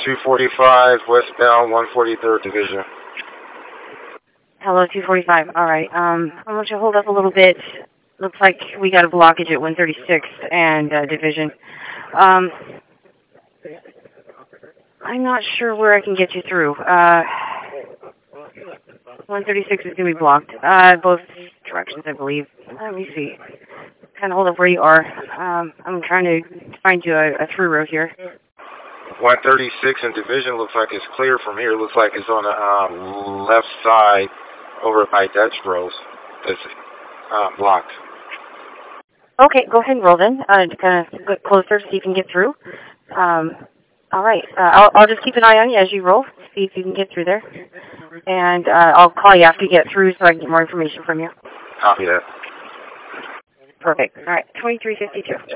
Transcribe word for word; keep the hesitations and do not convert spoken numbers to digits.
two forty-five, westbound one forty-third Division. Hello, two forty-five. All right. Um, I want you to hold up a little bit. Looks like we got a blockage at one thirty-sixth and uh, Division. Um, I'm not sure where I can get you through. Uh, one thirty-six is going to be blocked. Uh, both directions, I believe. Let me see. Kind of hold up where you are. Um, I'm trying to find you a, a through road here. one thirty-six and Division looks like it's clear from here. Looks like it's on the um, left side over by Dutch Bros. It's uh, blocked. Okay, go ahead and roll then. Uh, kind of get closer, see if you can get through. Um, all right. Uh, I'll, I'll just keep an eye on you as you roll, see if you can get through there. And uh, I'll call you after you get through so I can get more information from you. Copy that. Perfect. All right, twenty-three fifty-two.